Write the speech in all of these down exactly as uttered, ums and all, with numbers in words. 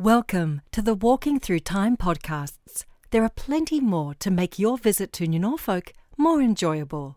Welcome to the Walking Through Time podcasts. There are plenty more to make your visit to New Norfolk more enjoyable.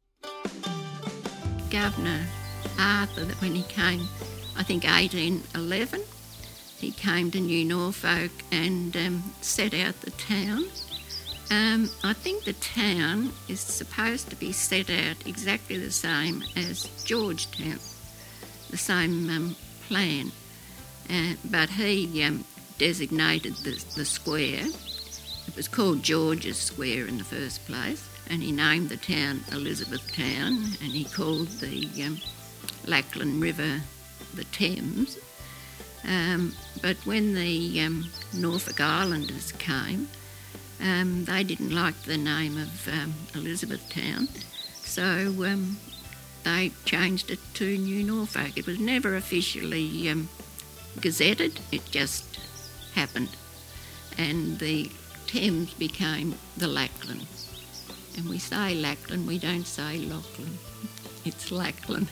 Governor Arthur, that when he came, I think eighteen eleven, he came to New Norfolk and um, set out the town. Um, I think the town is supposed to be set out exactly the same as Georgetown, the same um, plan. Uh, but he um, designated the, the square. It was called George's Square in the first place, and he named the town Elizabethtown, and he called the um, Lachlan River the Thames. Um, but when the um, Norfolk Islanders came, um, they didn't like the name of um, Elizabethtown, so um, they changed it to New Norfolk. It was never officially um, gazetted, it just happened. And the Thames became the Lachlan. And we say Lachlan, we don't say Lachlan. It's Lachlan.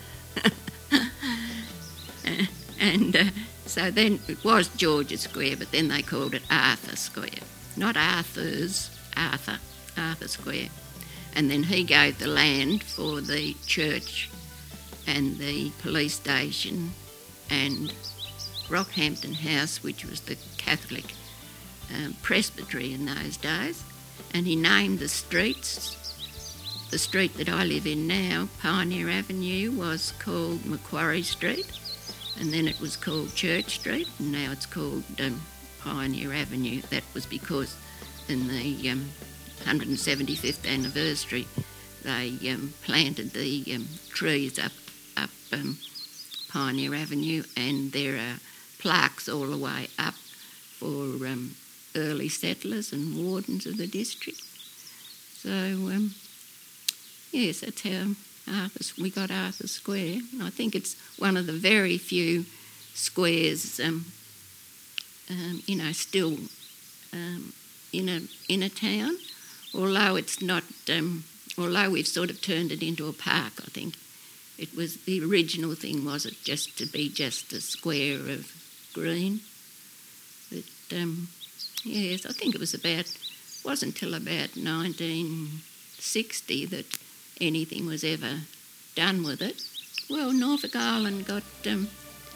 and uh, so then it was George's Square, but then they called it Arthur Square. Not Arthur's, Arthur, Arthur Square. And then he gave the land for the church and the police station and Rockhampton House, which was the Catholic um, presbytery in those days, and he named the streets. The street that I live in now, Pioneer Avenue, was called Macquarie Street, and then it was called Church Street, and now it's called um, Pioneer Avenue. That was because in the um, one hundred seventy-fifth anniversary they um, planted the um, trees up, up um, Pioneer Avenue, and there are plaques all the way up for um, early settlers and wardens of the district. So, um, yes, that's how Arthur, we got Arthur Square. And I think it's one of the very few squares, um, um, you know, still um, in a in a town, although it's not. Um, although we've sort of turned it into a park, I think. It was the original thing, was it, just to be just a square of green. But um, yes, I think it was about, wasn't till about nineteen sixty that anything was ever done with it. Well, Norfolk Island got um,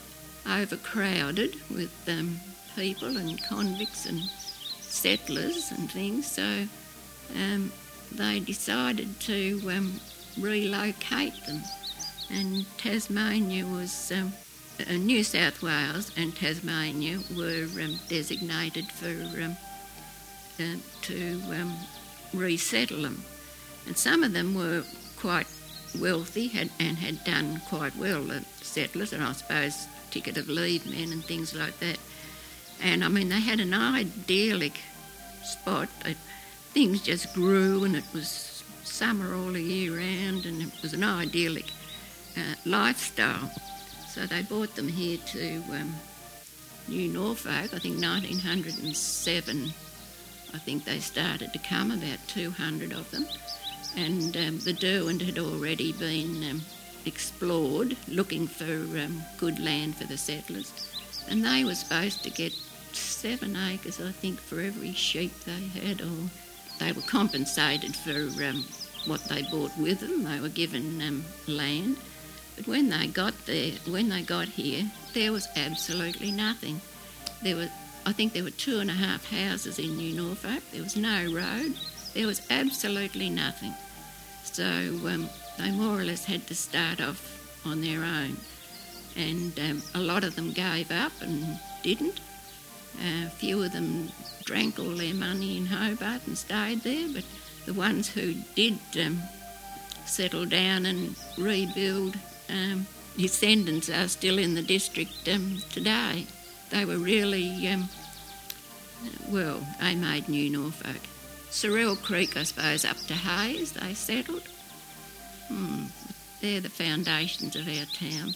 overcrowded with um, people and convicts and settlers and things, so um, they decided to um, relocate them. And Tasmania was, um, uh, New South Wales and Tasmania were um, designated for um, uh, to um, resettle them. And some of them were quite wealthy had, and had done quite well, the settlers, and I suppose ticket of leave men and things like that. And I mean, they had an idyllic spot. It, things just grew, and it was summer all the year round, and it was an idyllic Uh, lifestyle. So they brought them here to um, New Norfolk, I think nineteen oh seven, I think they started to come, about two hundred of them, and um, the Derwent had already been um, explored, looking for um, good land for the settlers, and they were supposed to get seven acres, I think, for every sheep they had, or they were compensated for um, what they brought with them. They were given um, land. But when they got there, when they got here, there was absolutely nothing. There were, I think there were two and a half houses in New Norfolk. There was no road. There was absolutely nothing. So um, they more or less had to start off on their own. And um, a lot of them gave up and didn't. Uh, a few of them drank all their money in Hobart and stayed there. But the ones who did um, settle down and rebuild, Um, descendants are still in the district um, today. They were really, um, well, they made New Norfolk. Sorrel Creek, I suppose, up to Hayes, they settled. Hmm, they're the foundations of our town.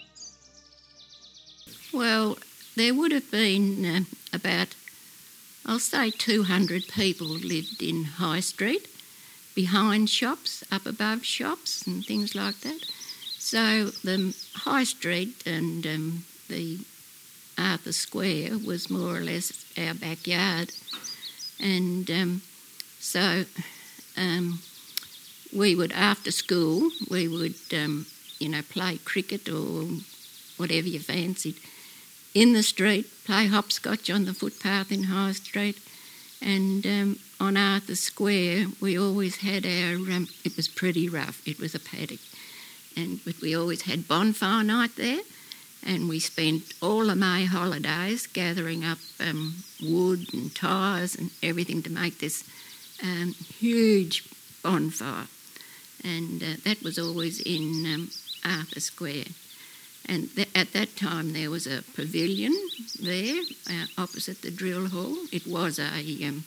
Well, there would have been uh, about, I'll say two hundred people lived in High Street, behind shops, up above shops and things like that. So the High Street and um, the Arthur Square was more or less our backyard. And um, so um, we would, after school, we would, um, you know, play cricket or whatever you fancied in the street, play hopscotch on the footpath in High Street. And um, on Arthur Square, we always had our, um, it was pretty rough, it was a paddock. And but we always had bonfire night there, and we spent all the May holidays gathering up um, wood and tyres and everything to make this um, huge bonfire. And uh, that was always in um, Arthur Square. And th- at that time there was a pavilion there uh, opposite the drill hall. It was a, um,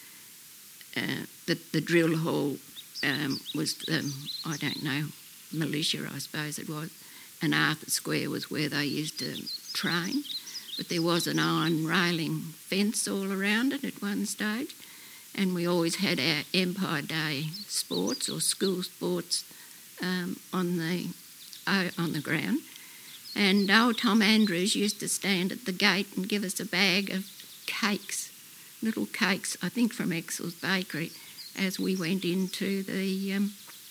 uh, the, the drill hall um, was, um, I don't know, militia I suppose it was, and Arthur Square was where they used to train. But there was an iron railing fence all around it at one stage, and we always had our Empire Day sports or school sports um, on the uh, on the ground. And old Tom Andrews used to stand at the gate and give us a bag of cakes, little cakes, I think from Exel's Bakery, as we went into the um,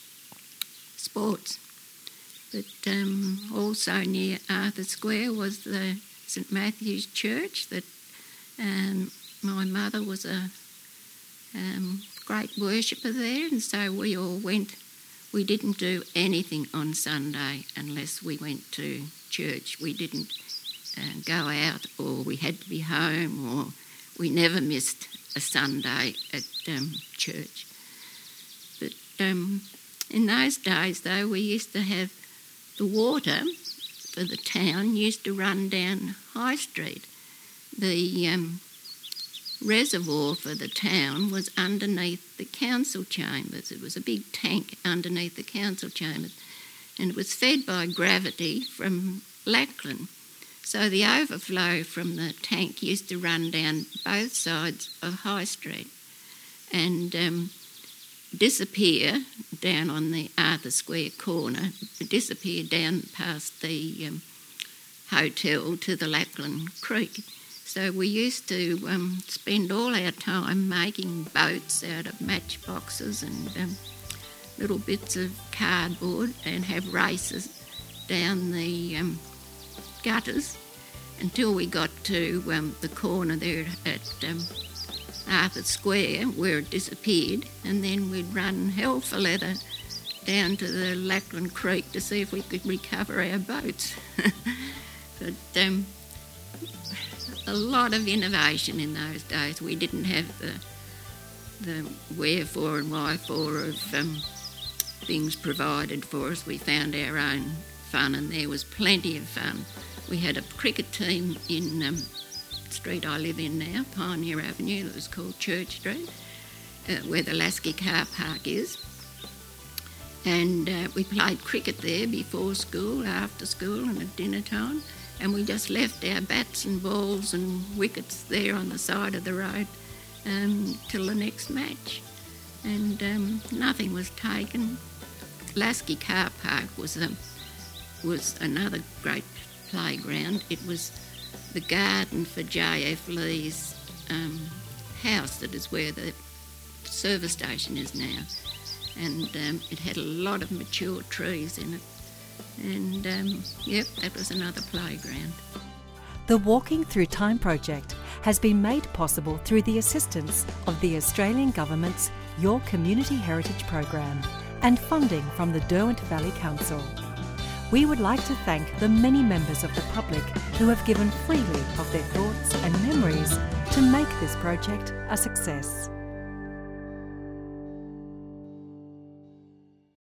sports. But um, also near Arthur Square was the St Matthew's Church that um, my mother was a um, great worshipper there, and so we all went. We didn't do anything on Sunday unless we went to church. We didn't uh, go out, or we had to be home, or we never missed a Sunday at um, church. But um, in those days, though, we used to have the water for the town used to run down High Street. The um, reservoir for the town was underneath the council chambers. It was a big tank underneath the council chambers, and it was fed by gravity from Lachlan. So the overflow from the tank used to run down both sides of High Street and um, disappear down on the Arthur Square corner, disappear down past the um, hotel to the Lachlan Creek. So we used to um, spend all our time making boats out of matchboxes and um, little bits of cardboard and have races down the um, gutters until we got to um, the corner there at um, Arthur Square where it disappeared, and then we'd run hell for leather down to the Lachlan Creek to see if we could recover our boats. But um, a lot of innovation in those days. We didn't have the the wherefore and whyfore of um, things provided for us. We found our own fun, and there was plenty of fun. We had a cricket team in um, the street I live in now, Pioneer Avenue, that was called Church Street, uh, where the Lasky car park is. And uh, we played cricket there before school, after school and at dinner time. And we just left our bats and balls and wickets there on the side of the road um, till the next match. And um, nothing was taken. Lasky car park was a, was another great playground. It was the garden for J F Lee's um, house, that is where the service station is now. And um, it had a lot of mature trees in it. And, um, yep, that was another playground. The Walking Through Time project has been made possible through the assistance of the Australian Government's Your Community Heritage Program and funding from the Derwent Valley Council. We would like to thank the many members of the public who have given freely of their thoughts and memories to make this project a success.